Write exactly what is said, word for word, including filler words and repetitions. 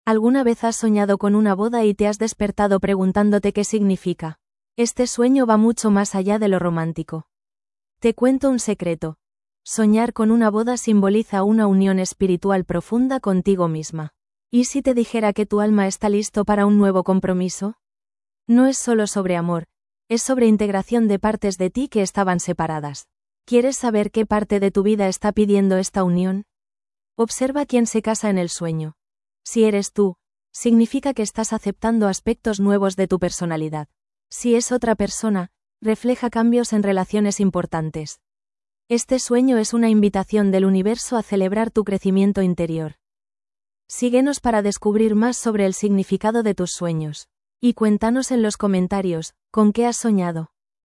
¿Alguna vez has soñado con una boda y te has despertado preguntándote qué significa? Este sueño va mucho más allá de lo romántico. Te cuento un secreto. Soñar con una boda simboliza una unión espiritual profunda contigo misma. ¿Y si te dijera que tu alma está listo para un nuevo compromiso? No es solo sobre amor, es sobre integración de partes de ti que estaban separadas. ¿Quieres saber qué parte de tu vida está pidiendo esta unión? Observa quién se casa en el sueño. Si eres tú, significa que estás aceptando aspectos nuevos de tu personalidad. Si es otra persona, refleja cambios en relaciones importantes. Este sueño es una invitación del universo a celebrar tu crecimiento interior. Síguenos para descubrir más sobre el significado de tus sueños. Y cuéntanos en los comentarios, ¿con qué has soñado?